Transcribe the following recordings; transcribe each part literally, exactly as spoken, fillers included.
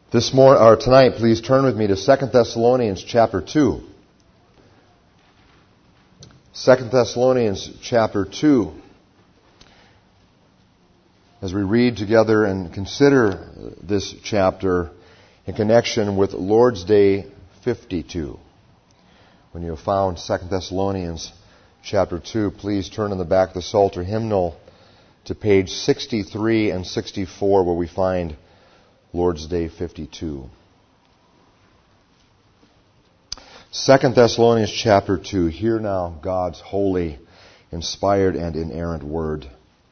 This morning, or tonight, please turn with me to Second Thessalonians chapter two. Second Thessalonians chapter two. As we read together and consider this chapter in connection with Lord's Day fifty-two. When you have found Second Thessalonians chapter two, please turn in the back of the Psalter hymnal to page sixty-three and sixty-four, where we find Lord's Day fifty-two. Second Thessalonians chapter two. Hear now God's holy, inspired, and inerrant word.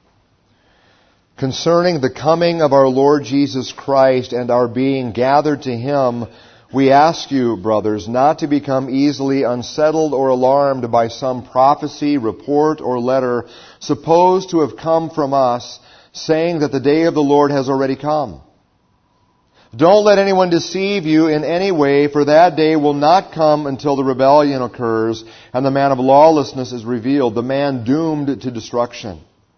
Concerning the coming of our Lord Jesus Christ and our being gathered to Him, we ask you, brothers, not to become easily unsettled or alarmed by some prophecy, report, or letter supposed to have come from us, saying that the day of the Lord has already come. Don't let anyone deceive you in any way, for that day will not come until the rebellion occurs and the man of lawlessness is revealed, the man doomed to destruction.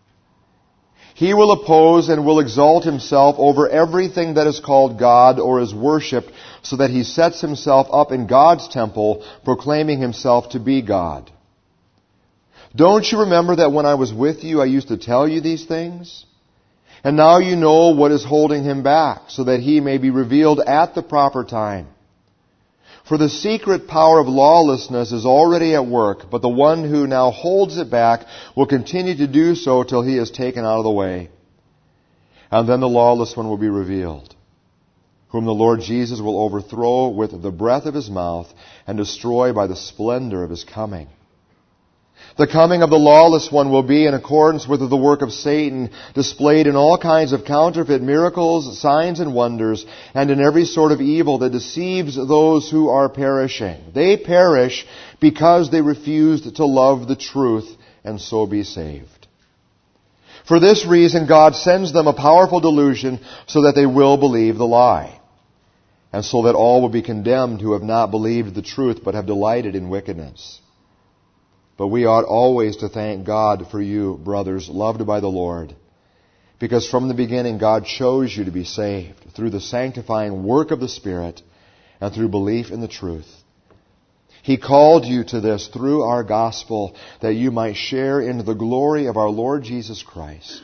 He will oppose and will exalt himself over everything that is called God or is worshipped, so that he sets himself up in God's temple, proclaiming himself to be God. Don't you remember that when I was with you, I used to tell you these things? And now you know what is holding him back, so that he may be revealed at the proper time. For the secret power of lawlessness is already at work, but the one who now holds it back will continue to do so till he is taken out of the way. And then the lawless one will be revealed, whom the Lord Jesus will overthrow with the breath of his mouth and destroy by the splendor of his coming. The coming of the lawless one will be in accordance with the work of Satan, displayed in all kinds of counterfeit miracles, signs, and wonders, and in every sort of evil that deceives those who are perishing. They perish because they refused to love the truth and so be saved. For this reason, God sends them a powerful delusion so that they will believe the lie, and so that all will be condemned who have not believed the truth but have delighted in wickedness. But we ought always to thank God for you, brothers, loved by the Lord, because from the beginning God chose you to be saved through the sanctifying work of the Spirit and through belief in the truth. He called you to this through our gospel, that you might share in the glory of our Lord Jesus Christ.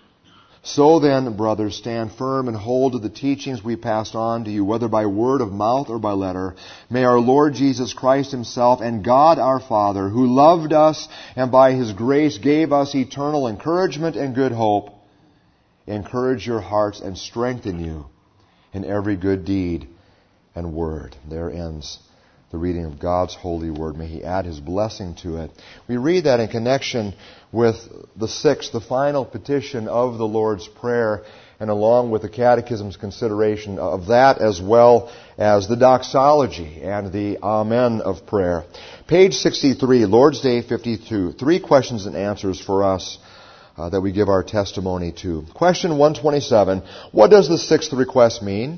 So then, brothers, stand firm and hold to the teachings we passed on to you, whether by word of mouth or by letter. May our Lord Jesus Christ Himself and God our Father, who loved us and by His grace gave us eternal encouragement and good hope, encourage your hearts and strengthen you in every good deed and word. There ends the reading of God's holy word. May He add His blessing to it. We read that in connection with the sixth, the final petition of the Lord's Prayer, and along with the Catechism's consideration of that, as well as the doxology and the Amen of prayer. Page sixty-three, Lord's Day fifty-two. Three questions and answers for us uh, that we give our testimony to. Question one twenty-seven, what does the sixth request mean?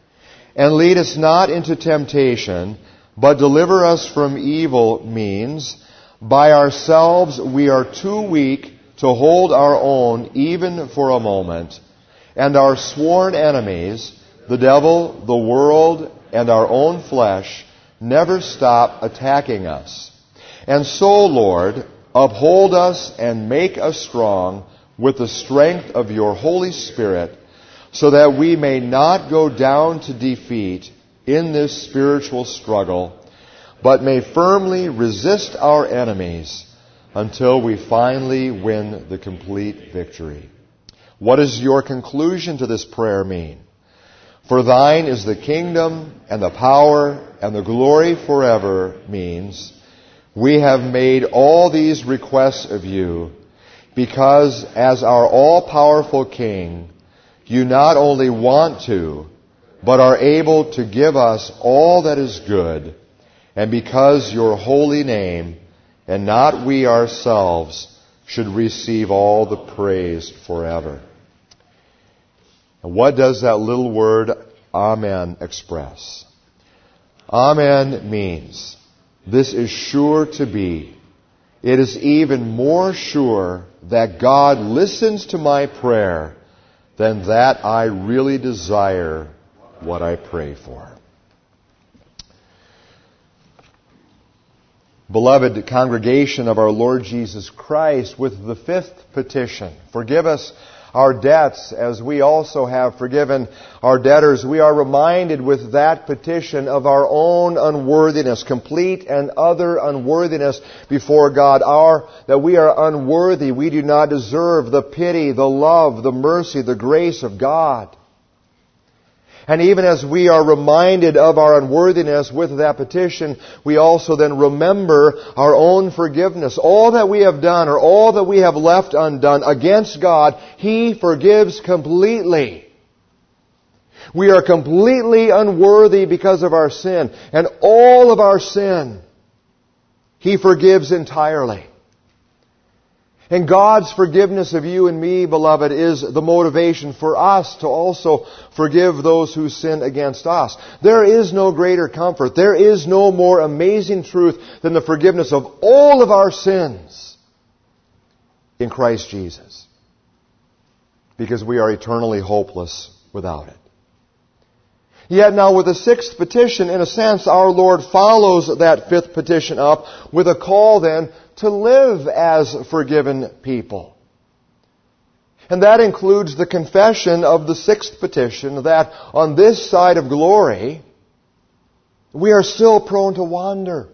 And lead us not into temptation, but deliver us from evil means, by ourselves we are too weak to hold our own even for a moment, and our sworn enemies, the devil, the world, and our own flesh, never stop attacking us. And so, Lord, uphold us and make us strong with the strength of your Holy Spirit, so that we may not go down to defeat in this spiritual struggle, but may firmly resist our enemies until we finally win the complete victory. What does your conclusion to this prayer mean? For thine is the kingdom and the power and the glory forever means, we have made all these requests of you because as our all-powerful King, you not only want to, but are able to give us all that is good, and because your holy name, and not we ourselves, should receive all the praise forever. And what does that little word, Amen, express? Amen means, this is sure to be. It is even more sure that God listens to my prayer than that I really desire what I pray for. Beloved congregation of our Lord Jesus Christ, with the fifth petition, forgive us our debts as we also have forgiven our debtors, we are reminded with that petition of our own unworthiness, complete and utter unworthiness before God. Our, that we are unworthy, we do not deserve the pity, the love, the mercy, the grace of God. And even as we are reminded of our unworthiness with that petition, we also then remember our own forgiveness. All that we have done or all that we have left undone against God, He forgives completely. We are completely unworthy because of our sin. And all of our sin, He forgives entirely. And God's forgiveness of you and me, beloved, is the motivation for us to also forgive those who sin against us. There is no greater comfort. There is no more amazing truth than the forgiveness of all of our sins in Christ Jesus. Because we are eternally hopeless without it. Yet now with the sixth petition, in a sense, our Lord follows that fifth petition up with a call then to live as forgiven people. And that includes the confession of the sixth petition that on this side of glory, we are still prone to wander.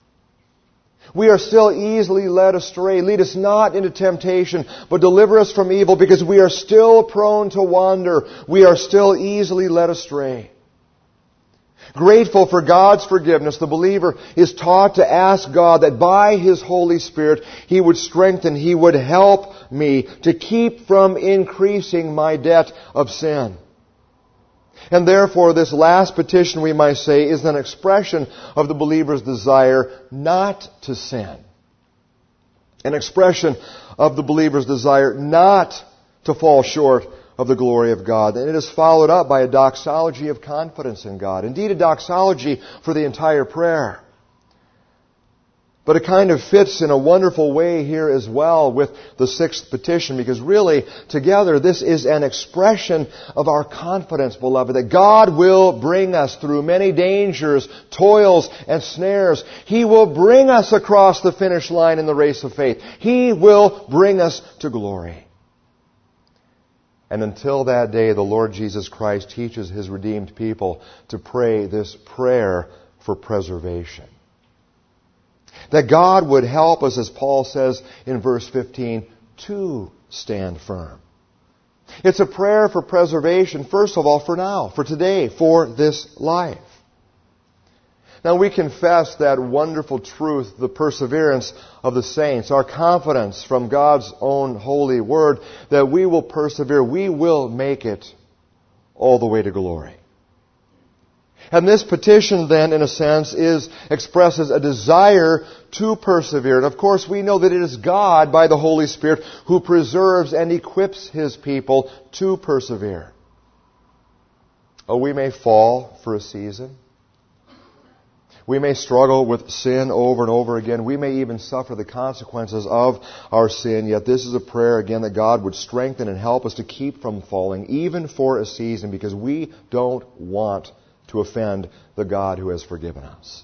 We are still easily led astray. Lead us not into temptation, but deliver us from evil, because we are still prone to wander. We are still easily led astray. Grateful for God's forgiveness, the believer is taught to ask God that by His Holy Spirit He would strengthen, He would help me to keep from increasing my debt of sin. And therefore this last petition, we might say, is an expression of the believer's desire not to sin. An expression of the believer's desire not to fall short of the glory of God. And it is followed up by a doxology of confidence in God. Indeed, a doxology for the entire prayer. But it kind of fits in a wonderful way here as well with the sixth petition, because really, together, this is an expression of our confidence, beloved, that God will bring us through many dangers, toils, and snares. He will bring us across the finish line in the race of faith. He will bring us to glory. And until that day, the Lord Jesus Christ teaches His redeemed people to pray this prayer for preservation. That God would help us, as Paul says in verse fifteen, to stand firm. It's a prayer for preservation, first of all, for now, for today, for this life. Now we confess that wonderful truth, the perseverance of the saints, our confidence from God's own holy word, that we will persevere, we will make it all the way to glory. And this petition then, in a sense, is expresses a desire to persevere. And of course we know that it is God, by the Holy Spirit, who preserves and equips His people to persevere. Oh, we may fall for a season. We may struggle with sin over and over again. We may even suffer the consequences of our sin. Yet this is a prayer, again, that God would strengthen and help us to keep from falling, even for a season, because we don't want to offend the God who has forgiven us.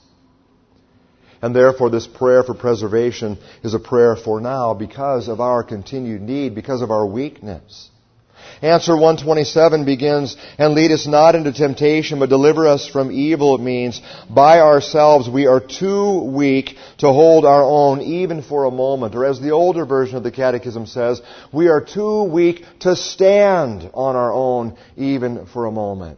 And therefore this prayer for preservation is a prayer for now because of our continued need, because of our weakness. Answer one twenty-seven begins, and lead us not into temptation, but deliver us from evil. It means, by ourselves we are too weak to hold our own even for a moment. Or as the older version of the Catechism says, we are too weak to stand on our own even for a moment.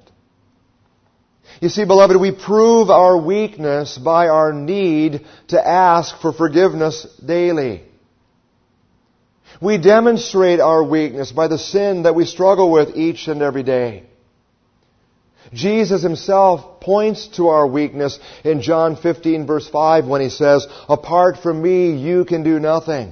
You see, beloved, we prove our weakness by our need to ask for forgiveness daily. We demonstrate our weakness by the sin that we struggle with each and every day. Jesus Himself points to our weakness in John fifteen verse five when He says, "Apart from me, you can do nothing."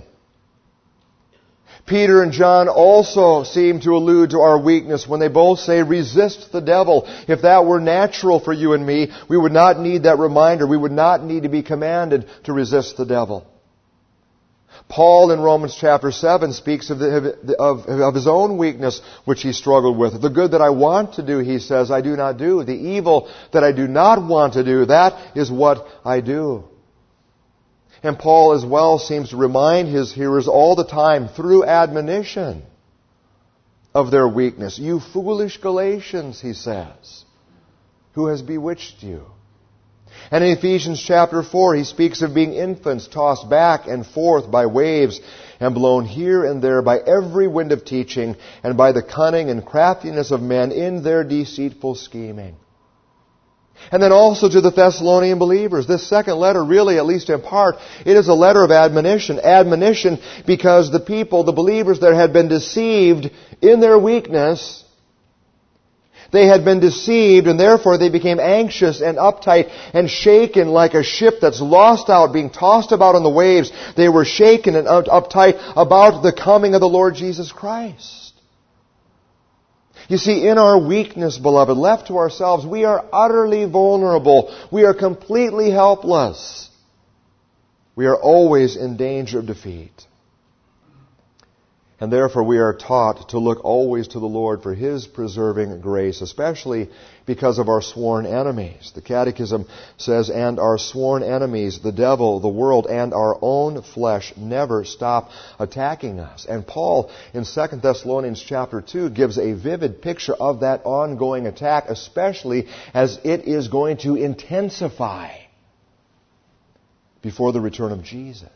Peter and John also seem to allude to our weakness when they both say, "Resist the devil." If that were natural for you and me, we would not need that reminder. We would not need to be commanded to resist the devil. Paul in Romans chapter seven speaks of, the, of, of his own weakness which he struggled with. The good that I want to do, he says, I do not do. The evil that I do not want to do, that is what I do. And Paul as well seems to remind his hearers all the time through admonition of their weakness. You foolish Galatians, he says, who has bewitched you? And in Ephesians chapter four, he speaks of being infants tossed back and forth by waves and blown here and there by every wind of teaching and by the cunning and craftiness of men in their deceitful scheming. And then also to the Thessalonian believers. This second letter, really, at least in part, it is a letter of admonition. Admonition because the people, the believers that had been deceived in their weakness, they had been deceived, and therefore they became anxious and uptight and shaken like a ship that's lost out, being tossed about on the waves. They were shaken and uptight about the coming of the Lord Jesus Christ. You see, in our weakness, beloved, left to ourselves, we are utterly vulnerable. We are completely helpless. We are always in danger of defeat. And therefore we are taught to look always to the Lord for His preserving grace, especially because of our sworn enemies. The Catechism says, and our sworn enemies, the devil, the world, and our own flesh never stop attacking us. And Paul in Second Thessalonians chapter two gives a vivid picture of that ongoing attack, especially as it is going to intensify before the return of Jesus.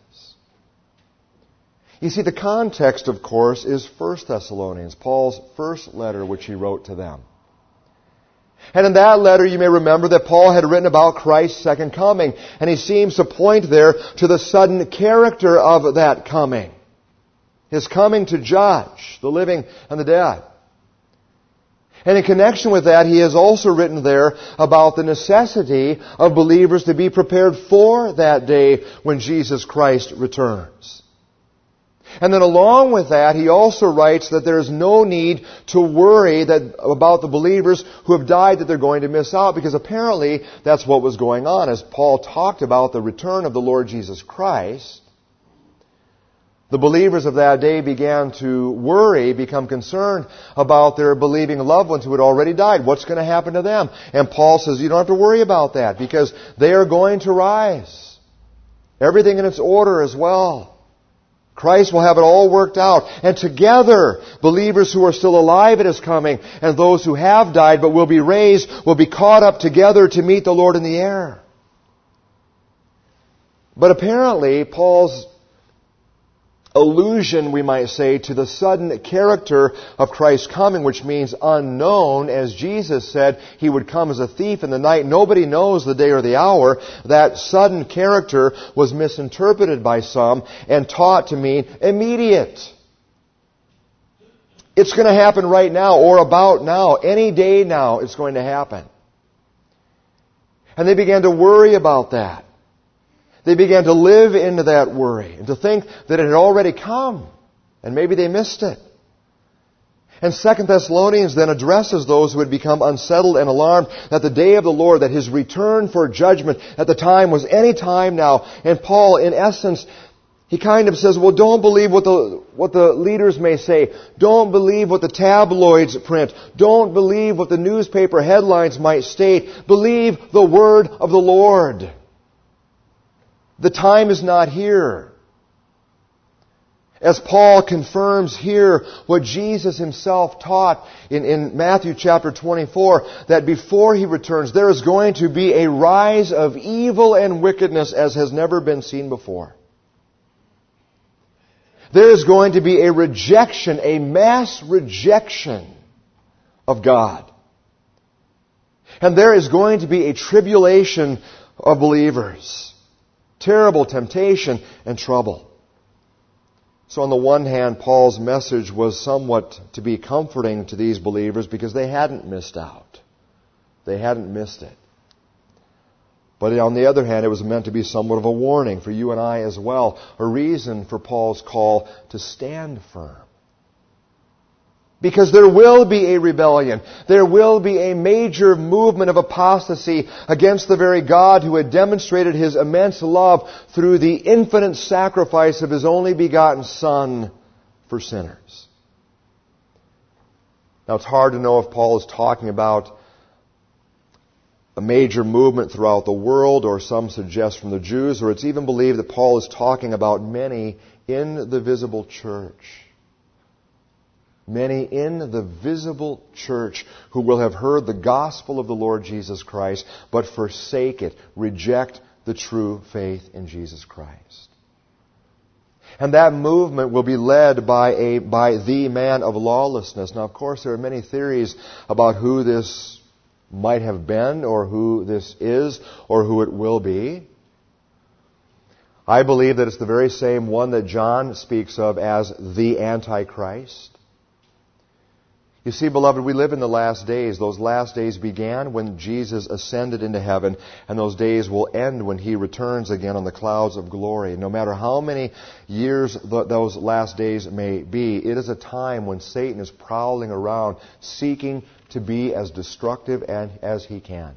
You see, the context, of course, is First Thessalonians, Paul's first letter which he wrote to them. And in that letter, you may remember that Paul had written about Christ's second coming, and he seems to point there to the sudden character of that coming. His coming to judge the living and the dead. And in connection with that, he has also written there about the necessity of believers to be prepared for that day when Jesus Christ returns. And then along with that, he also writes that there is no need to worry that about the believers who have died that they're going to miss out, because apparently that's what was going on. As Paul talked about the return of the Lord Jesus Christ, the believers of that day began to worry, become concerned about their believing loved ones who had already died. What's going to happen to them? And Paul says, you don't have to worry about that, because they are going to rise. Everything in its order as well. Christ will have it all worked out. And together, believers who are still alive at His coming and those who have died but will be raised will be caught up together to meet the Lord in the air. But apparently, Paul's allusion, we might say, to the sudden character of Christ's coming, which means unknown, as Jesus said He would come as a thief in the night. Nobody knows the day or the hour. That sudden character was misinterpreted by some and taught to mean immediate. It's going to happen right now or about now. Any day now it's going to happen. And they began to worry about that. They began to live into that worry and to think that it had already come. And maybe they missed it. And Second Thessalonians then addresses those who had become unsettled and alarmed that the day of the Lord, that His return for judgment at the time was any time now. And Paul, in essence, he kind of says, well, don't believe what the, what the leaders may say. Don't believe what the tabloids print. Don't believe what the newspaper headlines might state. Believe the word of the Lord. The time is not here. As Paul confirms here what Jesus Himself taught in, in Matthew chapter twenty-four, that before He returns, there is going to be a rise of evil and wickedness as has never been seen before. There is going to be a rejection, a mass rejection of God. And there is going to be a tribulation of believers. Terrible temptation and trouble. So on the one hand, Paul's message was somewhat to be comforting to these believers because they hadn't missed out. They hadn't missed it. But on the other hand, it was meant to be somewhat of a warning for you and I as well. A reason for Paul's call to stand firm. Because there will be a rebellion. There will be a major movement of apostasy against the very God who had demonstrated His immense love through the infinite sacrifice of His only begotten Son for sinners. Now it's hard to know if Paul is talking about a major movement throughout the world, or some suggest from the Jews, or it's even believed that Paul is talking about many in the visible church. Many in the visible church who will have heard the gospel of the Lord Jesus Christ, but forsake it, reject the true faith in Jesus Christ. And that movement will be led by a by the man of lawlessness. Now, of course, there are many theories about who this might have been, or who this is, or who it will be. I believe that it's the very same one that John speaks of as the Antichrist. You see, beloved, we live in the last days. Those last days began when Jesus ascended into heaven, and those days will end when He returns again on the clouds of glory. No matter how many years th- those last days may be, it is a time when Satan is prowling around seeking to be as destructive as he can.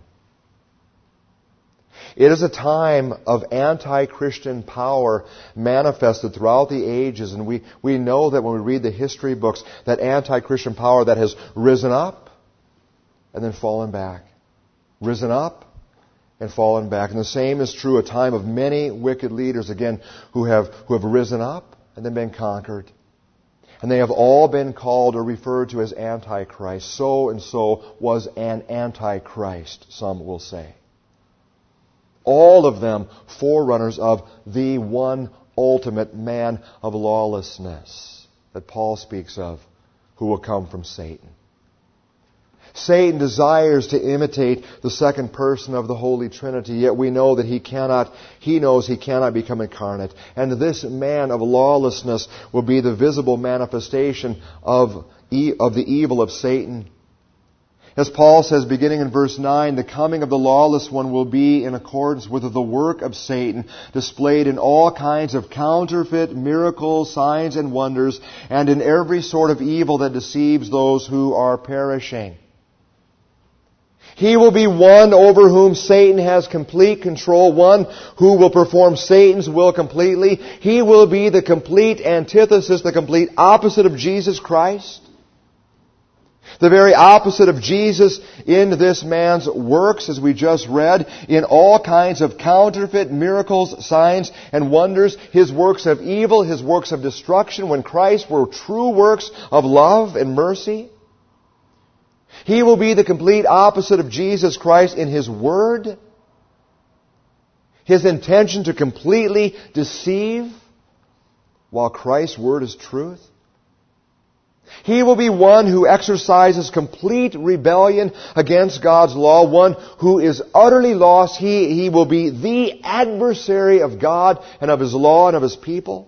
It is a time of anti-Christian power manifested throughout the ages, and we, we know that when we read the history books, that anti-Christian power that has risen up and then fallen back. Risen up and fallen back. And the same is true, a time of many wicked leaders, again, who have, who have risen up and then been conquered. And they have all been called or referred to as Antichrist. So and so was an Antichrist, some will say. All of them forerunners of the one ultimate man of lawlessness that Paul speaks of, who will come from Satan. Satan desires to imitate the second person of the Holy Trinity, yet we know that he cannot, he knows he cannot become incarnate. And this man of lawlessness will be the visible manifestation of, e- of the evil of Satan. As Paul says, beginning in verse nine, the coming of the lawless one will be in accordance with the work of Satan, displayed in all kinds of counterfeit miracles, signs, and wonders, and in every sort of evil that deceives those who are perishing. He will be one over whom Satan has complete control, one who will perform Satan's will completely. He will be the complete antithesis, the complete opposite of Jesus Christ. The very opposite of Jesus in this man's works, as we just read, in all kinds of counterfeit miracles, signs, and wonders, His works of evil, His works of destruction, when Christ were true works of love and mercy. He will be the complete opposite of Jesus Christ in His Word, His intention to completely deceive, while Christ's Word is truth. He will be one who exercises complete rebellion against God's law, one who is utterly lost. He, he will be the adversary of God and of His law and of His people.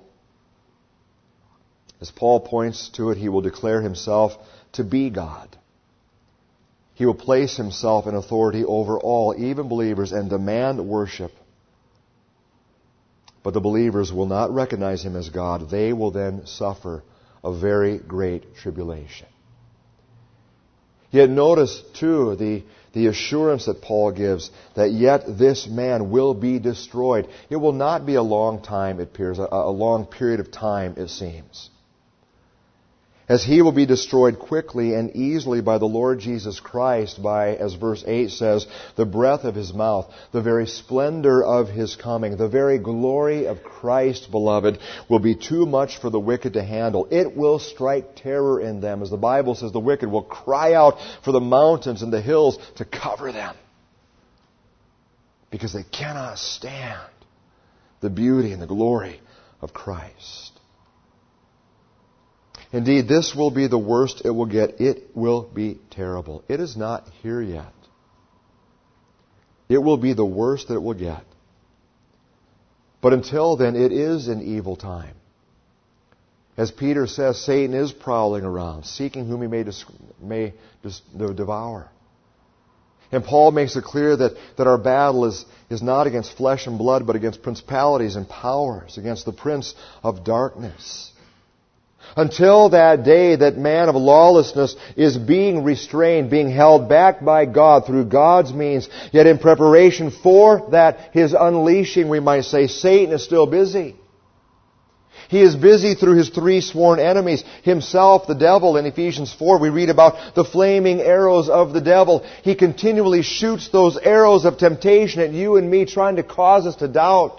As Paul points to it, he will declare himself to be God. He will place himself in authority over all, even believers, and demand worship. But the believers will not recognize Him as God. They will then suffer a very great tribulation. Yet notice, too, the, the assurance that Paul gives that yet this man will be destroyed. It will not be a long time, it appears, a, a long period of time, it seems. As he will be destroyed quickly and easily by the Lord Jesus Christ, by, as verse eight says, the breath of His mouth, the very splendor of His coming, the very glory of Christ, beloved, will be too much for the wicked to handle. It will strike terror in them. As the Bible says, the wicked will cry out for the mountains and the hills to cover them, because they cannot stand the beauty and the glory of Christ. Indeed, this will be the worst it will get. It will be terrible. It is not here yet. It will be the worst that it will get. But until then, it is an evil time. As Peter says, Satan is prowling around, seeking whom he may, dis- may dis- devour. And Paul makes it clear that, that our battle is, is not against flesh and blood, but against principalities and powers, against the prince of darkness. Until that day that man of lawlessness is being restrained, being held back by God through God's means. Yet in preparation for that, His unleashing, we might say, Satan is still busy. He is busy through his three sworn enemies. Himself, the devil. In Ephesians four, we read about the flaming arrows of the devil. He continually shoots those arrows of temptation at you and me, trying to cause us to doubt.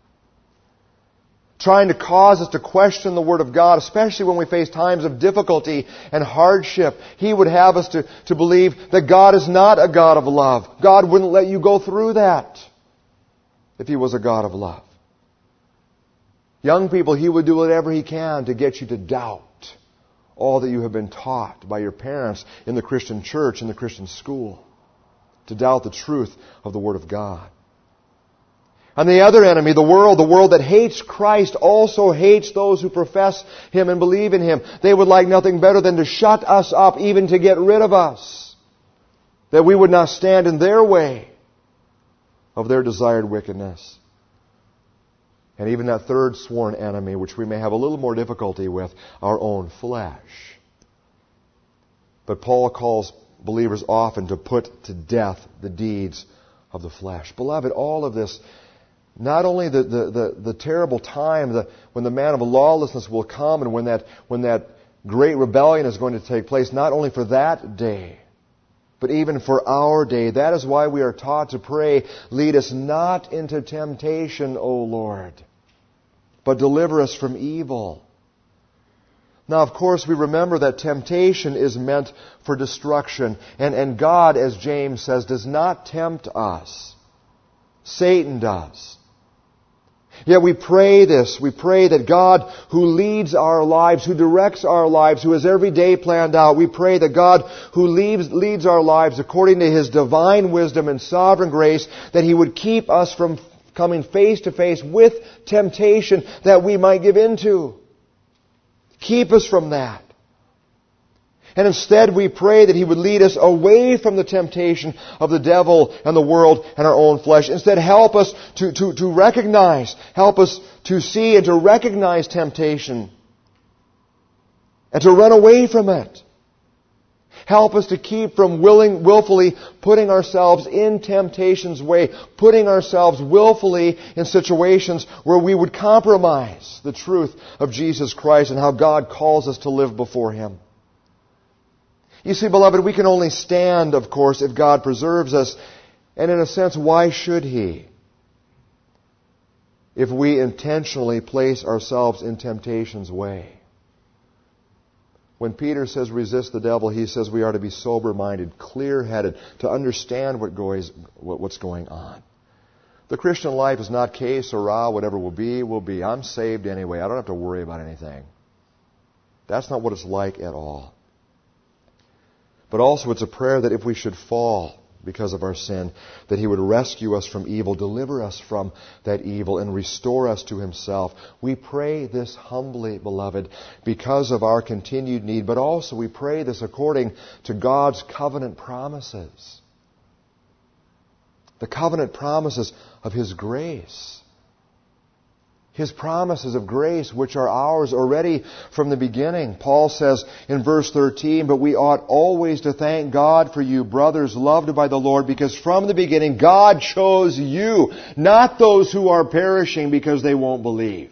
Trying to cause us to question the Word of God, especially when we face times of difficulty and hardship. He would have us to, to believe that God is not a God of love. God wouldn't let you go through that if He was a God of love. Young people, He would do whatever He can to get you to doubt all that you have been taught by your parents in the Christian church, in the Christian school. To doubt the truth of the Word of God. And the other enemy, the world, the world that hates Christ, also hates those who profess Him and believe in Him. They would like nothing better than to shut us up, even to get rid of us. That we would not stand in their way of their desired wickedness. And even that third sworn enemy, which we may have a little more difficulty with, our own flesh. But Paul calls believers often to put to death the deeds of the flesh. Beloved, all of this, not only the, the, the, the terrible time the, when the man of lawlessness will come and when that, when that great rebellion is going to take place, not only for that day, but even for our day. That is why we are taught to pray, lead us not into temptation, O Lord, but deliver us from evil. Now, of course, we remember that temptation is meant for destruction. And, and God, as James says, does not tempt us. Satan does. Yet we pray this. We pray that God, who leads our lives, who directs our lives, who has every day planned out, we pray that God, who leads, leads our lives according to His divine wisdom and sovereign grace, that He would keep us from coming face to face with temptation that we might give into. Keep us from that. And instead we pray that He would lead us away from the temptation of the devil and the world and our own flesh. Instead, help us to, to, to recognize, help us to see and to recognize temptation and to run away from it. Help us to keep from willing, willfully putting ourselves in temptation's way, putting ourselves willfully in situations where we would compromise the truth of Jesus Christ and how God calls us to live before Him. You see, beloved, we can only stand, of course, if God preserves us. And in a sense, why should He? If we intentionally place ourselves in temptation's way. When Peter says resist the devil, he says we are to be sober-minded, clear-headed, to understand what goes, what's going on. The Christian life is not que sera, whatever will be, will be. I'm saved anyway. I don't have to worry about anything. That's not what it's like at all. But also it's a prayer that if we should fall because of our sin, that He would rescue us from evil, deliver us from that evil, and restore us to Himself. We pray this humbly, beloved, because of our continued need, but also we pray this according to God's covenant promises. The covenant promises of His grace. His promises of grace, which are ours already from the beginning. Paul says in verse thirteen, but we ought always to thank God for you, brothers loved by the Lord, because from the beginning God chose you, not those who are perishing because they won't believe.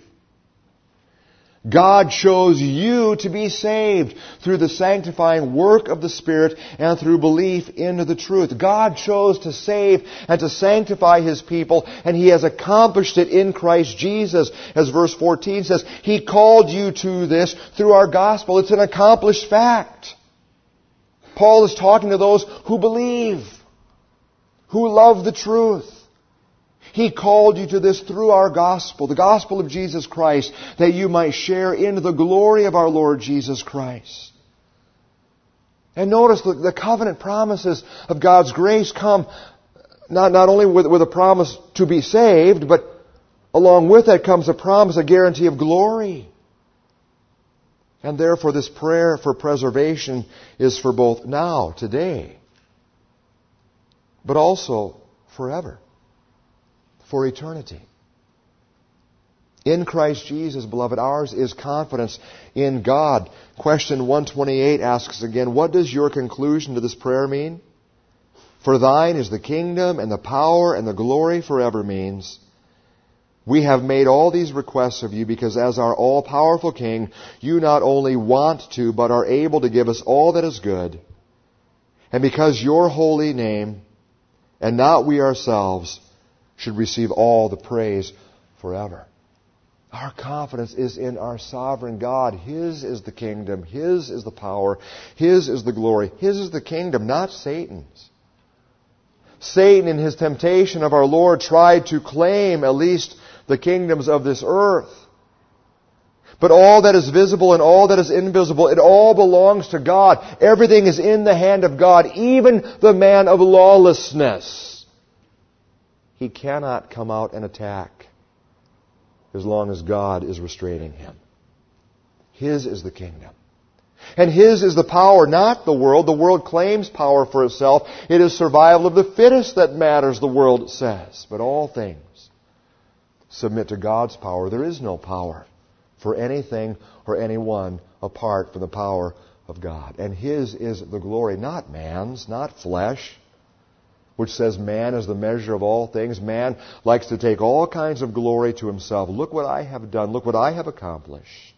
God chose you to be saved through the sanctifying work of the Spirit and through belief into the truth. God chose to save and to sanctify His people, and He has accomplished it in Christ Jesus. As verse fourteen says, He called you to this through our gospel. It's an accomplished fact. Paul is talking to those who believe, who love the truth. He called you to this through our gospel, the gospel of Jesus Christ, that you might share in the glory of our Lord Jesus Christ. And notice the, the covenant promises of God's grace come not, not only with, with a promise to be saved, but along with that comes a promise, a guarantee of glory. And therefore this prayer for preservation is for both now, today, but also forever. For eternity. In Christ Jesus, beloved, ours is confidence in God. Question one twenty-eight asks again, what does your conclusion to this prayer mean? For thine is the kingdom and the power and the glory forever means, we have made all these requests of you because as our all-powerful King, you not only want to, but are able to give us all that is good. And because your holy name, and not we ourselves, should receive all the praise forever. Our confidence is in our sovereign God. His is the kingdom. His is the power. His is the glory. His is the kingdom, not Satan's. Satan, in his temptation of our Lord, tried to claim at least the kingdoms of this earth. But all that is visible and all that is invisible, it all belongs to God. Everything is in the hand of God, even the man of lawlessness. He cannot come out and attack as long as God is restraining him. His is the kingdom. And His is the power, not the world. The world claims power for itself. It is survival of the fittest that matters, the world says. But all things submit to God's power. There is no power for anything or anyone apart from the power of God. And His is the glory, not man's, not flesh, which says man is the measure of all things. Man likes to take all kinds of glory to himself. Look what I have done. Look what I have accomplished.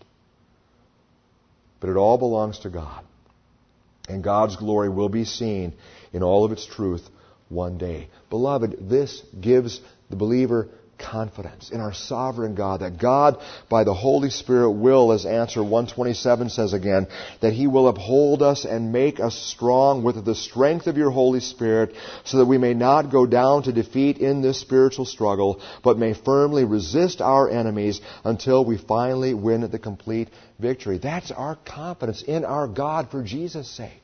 But it all belongs to God. And God's glory will be seen in all of its truth one day. Beloved, this gives the believer confidence in our sovereign God, that God, by the Holy Spirit, will, as answer one twenty-seven says again, that He will uphold us and make us strong with the strength of your Holy Spirit, so that we may not go down to defeat in this spiritual struggle, but may firmly resist our enemies until we finally win the complete victory. That's our confidence in our God for Jesus' sake.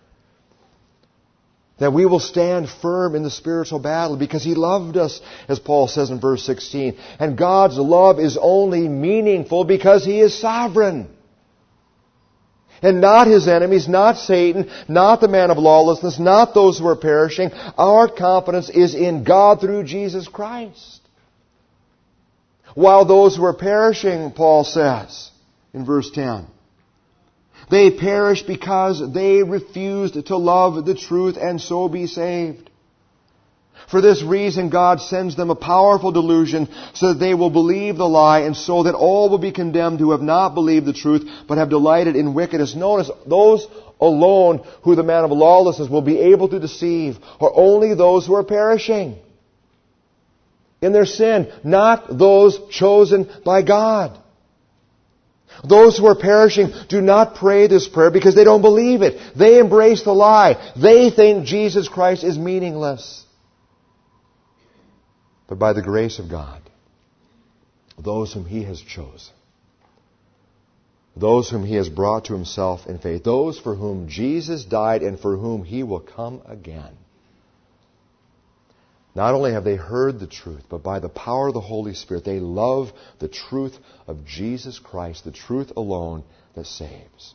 That we will stand firm in the spiritual battle because He loved us, as Paul says in verse sixteen. And God's love is only meaningful because He is sovereign. And not His enemies, not Satan, not the man of lawlessness, not those who are perishing. Our confidence is in God through Jesus Christ. While those who are perishing, Paul says in verse ten, they perish because they refused to love the truth and so be saved. For this reason, God sends them a powerful delusion so that they will believe the lie, and so that all will be condemned who have not believed the truth but have delighted in wickedness. Notice, those alone who the man of lawlessness will be able to deceive are only those who are perishing in their sin, not those chosen by God. Those who are perishing do not pray this prayer because they don't believe it. They embrace the lie. They think Jesus Christ is meaningless. But by the grace of God, those whom He has chosen, those whom He has brought to Himself in faith, those for whom Jesus died and for whom He will come again, not only have they heard the truth, but by the power of the Holy Spirit, they love the truth of Jesus Christ, the truth alone that saves.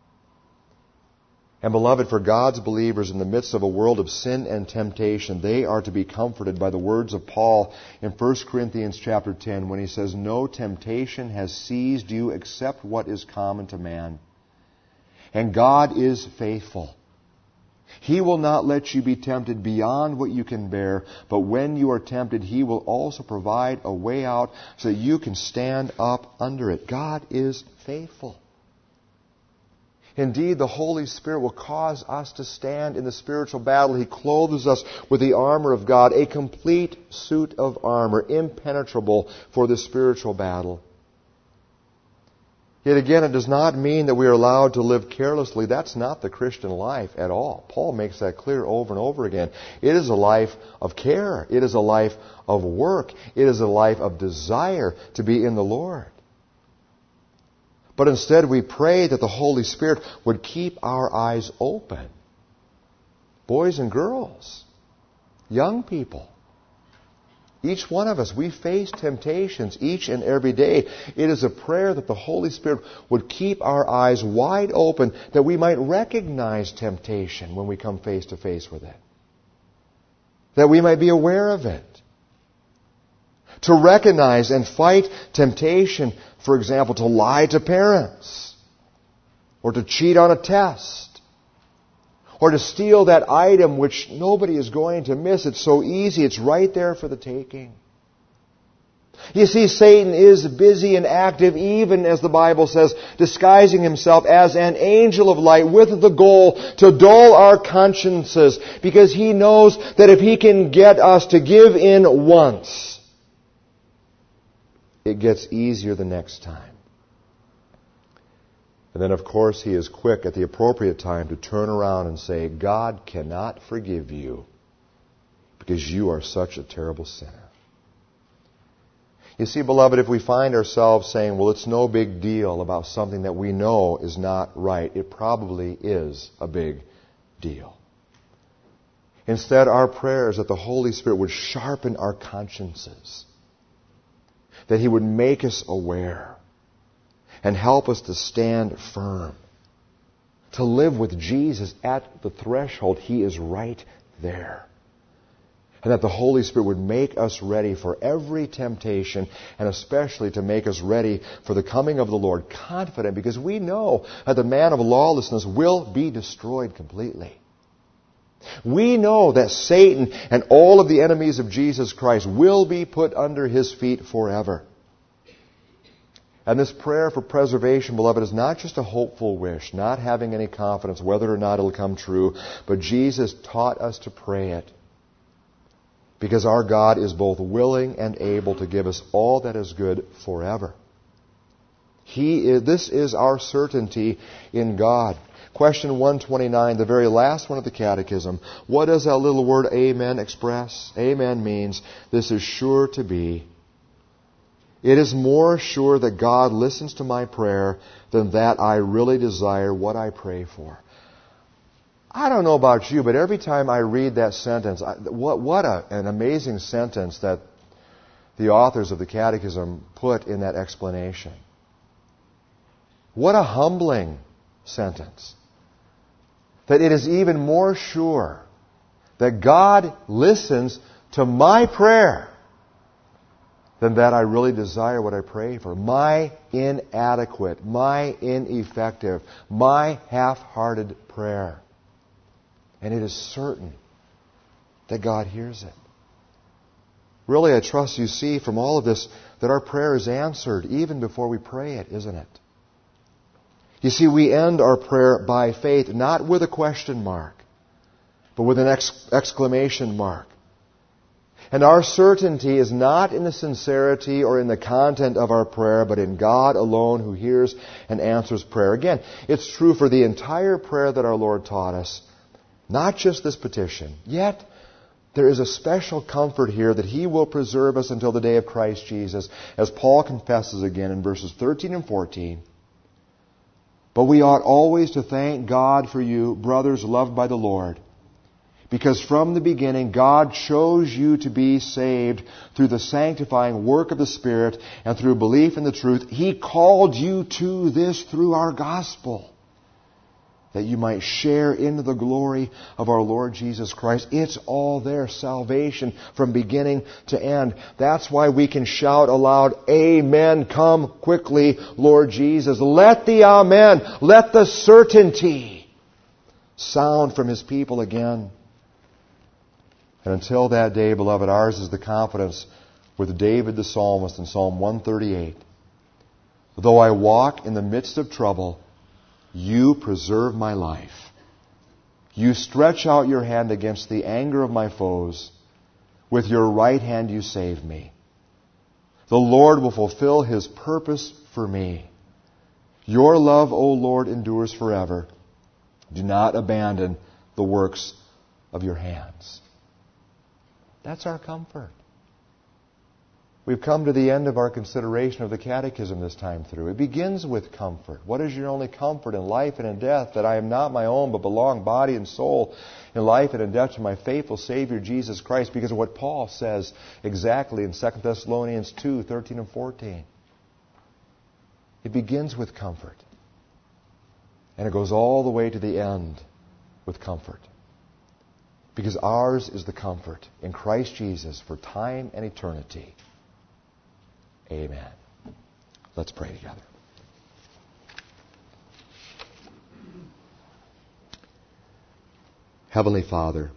And beloved, for God's believers in the midst of a world of sin and temptation, they are to be comforted by the words of Paul in First Corinthians chapter ten when he says, no temptation has seized you except what is common to man. And God is faithful. He will not let you be tempted beyond what you can bear, but when you are tempted, He will also provide a way out so that you can stand up under it. God is faithful. Indeed, the Holy Spirit will cause us to stand in the spiritual battle. He clothes us with the armor of God, a complete suit of armor, impenetrable for the spiritual battle. Yet again, it does not mean that we are allowed to live carelessly. That's not the Christian life at all. Paul makes that clear over and over again. It is a life of care. It is a life of work. It is a life of desire to be in the Lord. But instead, we pray that the Holy Spirit would keep our eyes open. Boys and girls, young people, each one of us, we face temptations each and every day. It is a prayer that the Holy Spirit would keep our eyes wide open, that we might recognize temptation when we come face to face with it. That we might be aware of it. To recognize and fight temptation, for example, to lie to parents, or to cheat on a test, or to steal that item which nobody is going to miss. It's so easy. It's right there for the taking. You see, Satan is busy and active, even as the Bible says, disguising himself as an angel of light with the goal to dull our consciences, because he knows that if he can get us to give in once, it gets easier the next time. And then, of course, he is quick at the appropriate time to turn around and say, God cannot forgive you because you are such a terrible sinner. You see, beloved, if we find ourselves saying, well, it's no big deal about something that we know is not right, it probably is a big deal. Instead, our prayer is that the Holy Spirit would sharpen our consciences, that He would make us aware and help us to stand firm, to live with Jesus at the threshold. He is right there. And that the Holy Spirit would make us ready for every temptation, and especially to make us ready for the coming of the Lord, confident, because we know that the man of lawlessness will be destroyed completely. We know that Satan and all of the enemies of Jesus Christ will be put under his feet forever. And this prayer for preservation, beloved, is not just a hopeful wish, not having any confidence whether or not it'll come true, but Jesus taught us to pray it. Because our God is both willing and able to give us all that is good forever. He is, this is our certainty in God. Question one twenty-nine, the very last one of the Catechism. What does that little word amen express? Amen means this is sure to be. It is more sure that God listens to my prayer than that I really desire what I pray for. I don't know about you, but every time I read that sentence, I, what, what a, an amazing sentence that the authors of the Catechism put in that explanation. What a humbling sentence. That it is even more sure that God listens to my prayer than that I really desire what I pray for. My inadequate, my ineffective, my half-hearted prayer. And it is certain that God hears it. Really, I trust you see from all of this that our prayer is answered even before we pray it, isn't it? You see, we end our prayer by faith, not with a question mark, but with an ex- exclamation mark. And our certainty is not in the sincerity or in the content of our prayer, but in God alone who hears and answers prayer. Again, it's true for the entire prayer that our Lord taught us. Not just this petition. Yet, there is a special comfort here that He will preserve us until the day of Christ Jesus, as Paul confesses again in verses thirteen and fourteen. But we ought always to thank God for you, brothers loved by the Lord, because from the beginning God chose you to be saved through the sanctifying work of the Spirit and through belief in the truth. He called you to this through our gospel, that you might share in the glory of our Lord Jesus Christ. It's all there, salvation from beginning to end. That's why we can shout aloud, Amen, come quickly, Lord Jesus. Let the Amen, let the certainty sound from His people again. And until that day, beloved, ours is the confidence with David the psalmist in Psalm one thirty-eight. Though I walk in the midst of trouble, You preserve my life. You stretch out your hand against the anger of my foes. With your right hand you save me. The Lord will fulfill His purpose for me. Your love, O Lord, endures forever. Do not abandon the works of your hands. That's our comfort. We've come to the end of our consideration of the Catechism this time through. It begins with comfort. What is your only comfort in life and in death? That I am not my own, but belong body and soul in life and in death to my faithful Savior, Jesus Christ, because of what Paul says exactly in Second Thessalonians two, thirteen and fourteen. It begins with comfort. And it goes all the way to the end with comfort. Because ours is the comfort in Christ Jesus for time and eternity. Amen. Let's pray together. Heavenly Father,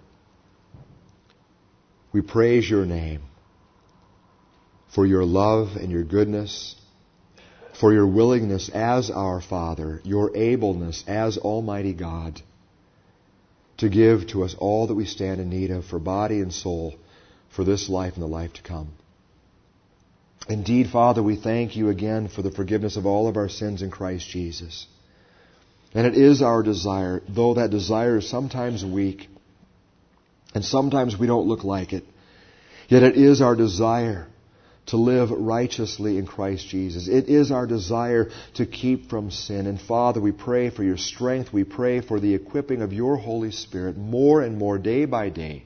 we praise your name for your love and your goodness, for your willingness as our Father, your ableness as Almighty God, to give to us all that we stand in need of for body and soul, for this life and the life to come. Indeed, Father, we thank you again for the forgiveness of all of our sins in Christ Jesus. And it is our desire, though that desire is sometimes weak, and sometimes we don't look like it, yet it is our desire to live righteously in Christ Jesus. It is our desire to keep from sin. And Father, we pray for your strength. We pray for the equipping of your Holy Spirit more and more day by day,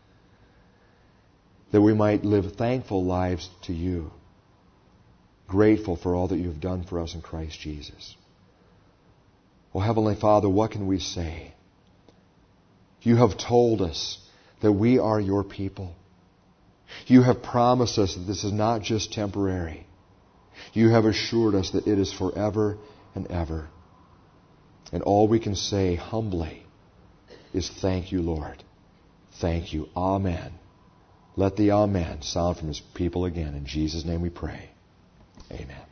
that we might live thankful lives to you, grateful for all that you have done for us in Christ Jesus. Oh, Heavenly Father, what can we say? You have told us that we are your people. You have promised us that this is not just temporary. You have assured us that it is forever and ever. And all we can say humbly is thank you, Lord. Thank you. Amen. Let the Amen sound from his people again. In Jesus' name we pray. Amen.